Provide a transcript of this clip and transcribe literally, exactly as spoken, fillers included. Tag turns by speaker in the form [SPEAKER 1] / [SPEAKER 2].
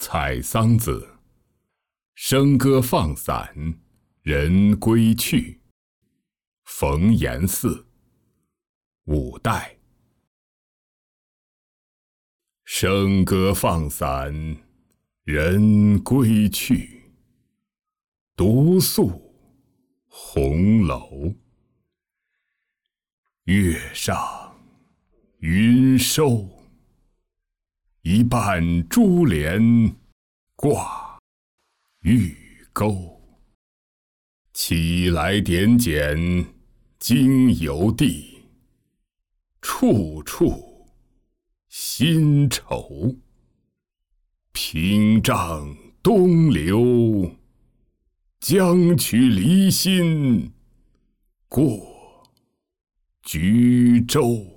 [SPEAKER 1] 采桑子，笙歌放散，人归去。逢延寺，五代。笙歌放散，人归去。独宿红楼，月上云收。一半珠帘挂玉钩。起来点检经邮递，处处新愁。屏障东流，将取离心过橘洲。